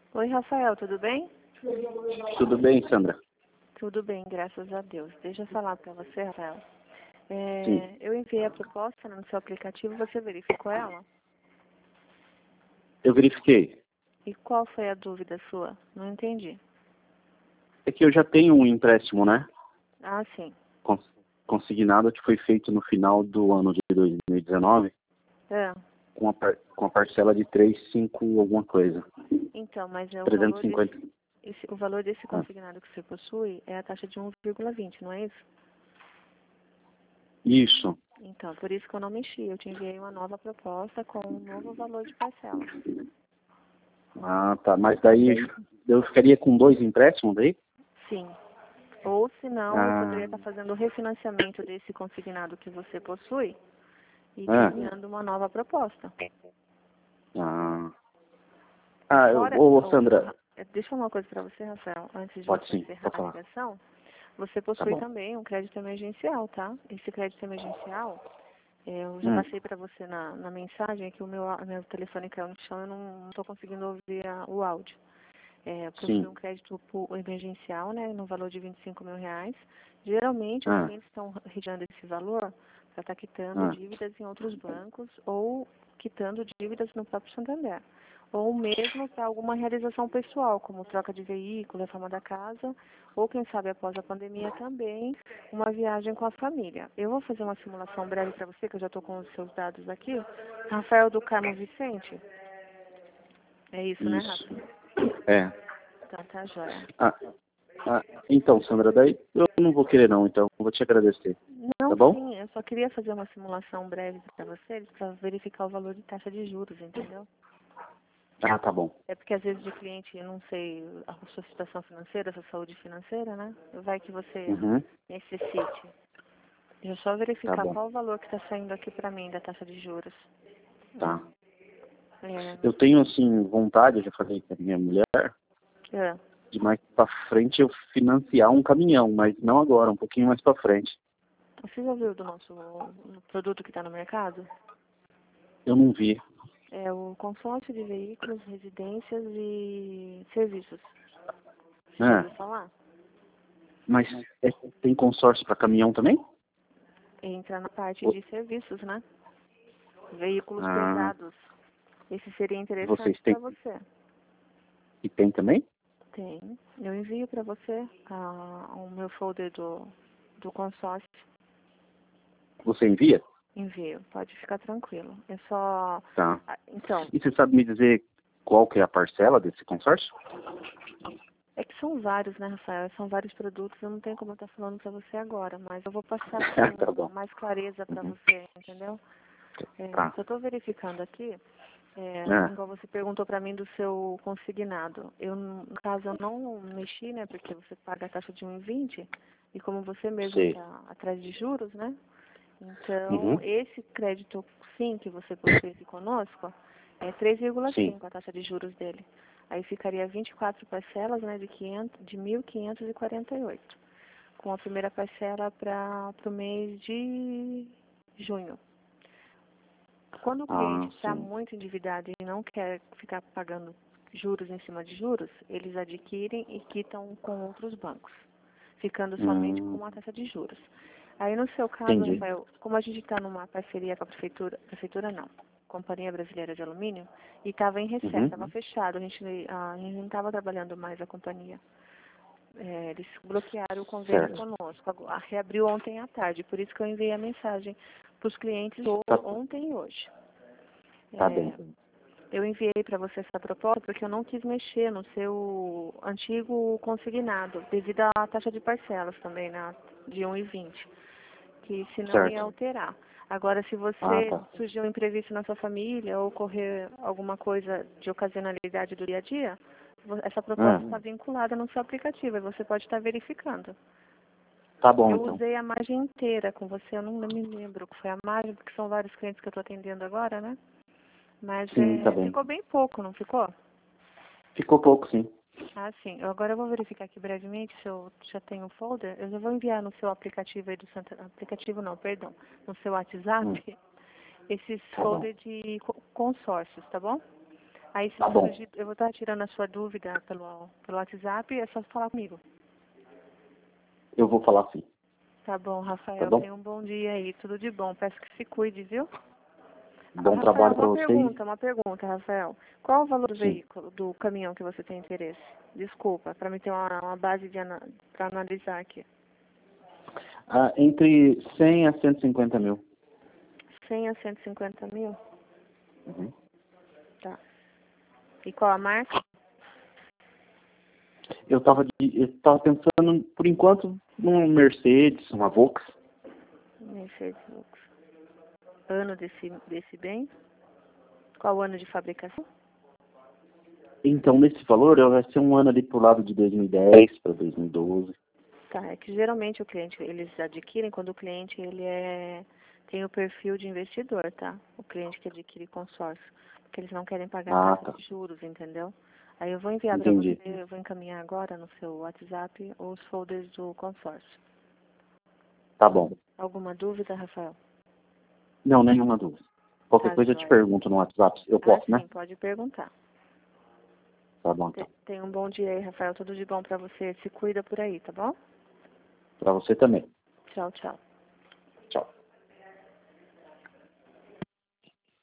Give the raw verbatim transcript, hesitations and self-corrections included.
Oi, Rafael, tudo bem? Tudo bem, Sandra? Tudo bem, graças a Deus. Deixa eu falar para você, Rafael. É, Sim. eu enviei a proposta no seu aplicativo, você verificou ela? Eu verifiquei. E qual foi a dúvida sua? Não entendi. É que eu já tenho um empréstimo, né? Ah, sim. Cons- Consignado que foi feito no final do ano de dois mil e dezenove É. com a, par- com a parcela de três, cinco alguma coisa. Então, mas é o trezentos valor e cinquenta. desse, esse, o valor desse Ah, consignado que você possui é a taxa de um vírgula vinte, não é isso? isso. Então, por isso que eu não mexi. Eu te enviei uma nova proposta com um novo valor de parcela. Ah, tá. Mas daí eu ficaria com dois empréstimos daí? Sim. Ou, se não, eu Ah, poderia estar fazendo o refinanciamento desse consignado que você possui e te ah, enviando uma nova proposta. ah. E Ah, eu, fora, ô, oh, Sandra, deixa eu falar uma coisa para você, Rafael, antes de pode você sim, encerrar pode a falar. ligação. Você Tá possui bom. também um crédito emergencial, tá? Esse crédito emergencial, eh, eu já Hum, passei para você na, na mensagem que o meu, a- meu telefone caiu no chão e eu não estou conseguindo ouvir a- o áudio. É, possui sim. um crédito pu- emergencial, né, no valor de vinte e cinco mil reais. Geralmente, os Ah, clientes estão retirando esse valor para estar quitando ah, dívidas em outros bancos ou quitando dívidas no próprio Santander. Ou mesmo para alguma realização pessoal, como troca de veículo, reforma da casa, ou quem sabe após a pandemia também, uma viagem com a família. Eu vou fazer uma simulação breve para você, que eu já estou com os seus dados aqui. Rafael do Carmo Vicente. É isso, né, isso. Rafa? É. Então tá jóia. Ah, ah, então, Sandra, daí eu não vou querer não, então. Vou te agradecer. Tá Não, bom? sim, eu só queria fazer uma simulação breve para vocês, para verificar o valor de taxa de juros, entendeu? Ah, tá bom. É porque às vezes de cliente, eu não sei a sua situação financeira, a sua saúde financeira, né? Vai que você Uhum, necessite. Deixa eu só tá verificar bom. qual o valor que está saindo aqui para mim da taxa de juros. Tá. É, Eu tenho, assim, vontade, eu já falei com a minha mulher, é. de mais pra frente eu financiar um caminhão, mas não agora, um pouquinho mais pra frente. Você já viu do nosso produto que está no mercado? Eu não vi. É o consórcio de veículos, residências e serviços. Você já Ah, ouviu falar? mas é- tem consórcio pra caminhão também? Entra na parte Ou- de serviços, né? Veículos Ah, pesados. Esse seria interessante vocês para têm? você. E tem também? Tem. Eu envio para você ah, o meu folder do, do consórcio. Você envia? Envio. Pode ficar tranquilo. É só... Tá. ah, Então, E você sabe me dizer qual que é a parcela desse consórcio? é que são vários, né, Rafael? São vários produtos. Eu não tenho como eu estar falando para você agora, mas eu vou passar Ah, tá com bom. mais clareza para Uhum. você, entendeu? É, Tá. só estou verificando aqui. É, Ah, igual você perguntou para mim do seu consignado. Eu, no caso, eu não mexi, né? Porque você paga a taxa de um e vinte e como você mesmo sei. está atrás de juros, né? Então, Uhum. esse crédito sim que você possui aqui conosco é três vírgula Sim. cinco a taxa de juros dele. Aí ficaria vinte e quatro parcelas, né, de, quinhentos, de mil quinhentos e quarenta e oito, com a primeira parcela para o mês de junho. Quando o Ah, cliente está sim. muito endividado e não quer ficar pagando juros em cima de juros, eles adquirem e quitam com outros bancos, ficando somente com Hum, uma taxa de juros. Aí no seu caso, entendi. Rafael, como a gente está numa parceria com a prefeitura, prefeitura não, Companhia Brasileira de Alumínio, e estava em recesso, Uhum. estava fechado, a gente, a gente não estava trabalhando mais a companhia. É, eles bloquearam o convênio Certo. conosco. Agora, reabriu ontem à tarde, por isso que eu enviei a mensagem para os clientes o- Tá, ontem e hoje. tá bem. É, eu enviei para você essa proposta porque eu não quis mexer no seu antigo consignado, devido à taxa de parcelas também, né, de um e vinte, que senão ia Certo. alterar. Agora, se Ah, você tá. surgiu um imprevisto na sua família ou ocorrer alguma coisa de ocasionalidade do dia a dia, vo- essa proposta Ah, está vinculada no seu aplicativo e você pode estar verificando. tá bom, Eu então. usei a margem inteira com você, eu não me lembro o que foi a margem, porque são vários clientes que eu estou atendendo agora, né? Mas Sim, tá é, bem. ficou bem pouco, não ficou? Ficou pouco, sim. Ah, sim. Eu agora eu vou verificar aqui brevemente se eu já tenho um folder. Eu já vou enviar no seu aplicativo aí do Santa... Aplicativo não, perdão. No seu Hum, WhatsApp, esses tá bom. folders de co- consórcios, tá bom? Aí se Tá bom. surgir, eu vou estar tirando a sua dúvida pelo, pelo WhatsApp, é só falar comigo. Eu vou falar sim. Tá bom, Tá Rafael, bom? tenha um bom dia aí, tudo de bom. Peço que se cuide, viu? Ah, Bom Rafael, trabalho para uma vocês. pergunta, uma pergunta, Rafael. Qual o valor do Sim. veículo, do caminhão que você tem interesse? Desculpa, para me ter uma, uma base de ana para analisar aqui. Ah, entre cem a cento e cinquenta mil. cem a cento e cinquenta mil? Uhum. Tá. E qual a marca? Eu estava eu tava pensando, por enquanto, num Mercedes, uma Volks. Mercedes Lux. Ano desse, desse bem? Qual o ano de fabricação? Então, nesse valor, eu vai ser um ano ali pro lado de dois mil e dez para dois mil e doze. Tá, é que geralmente o cliente, eles adquirem quando o cliente ele é, tem o perfil de investidor, tá? O cliente que adquire consórcio. Porque eles não querem pagar Ah, taxa tá. de juros, entendeu? Aí eu vou enviar para você, Entendi. eu vou encaminhar agora no seu WhatsApp os folders do consórcio. Tá bom. Alguma dúvida, Rafael? Não, nenhuma dúvida. Qualquer Tá, coisa eu te joia. pergunto no WhatsApp. Eu Ah, posso, sim, né? pode perguntar. Tá bom, Te- então. Tenha um bom dia aí, Rafael. Tudo de bom para você. Se cuida por aí, tá bom? Para você também. Tchau, tchau.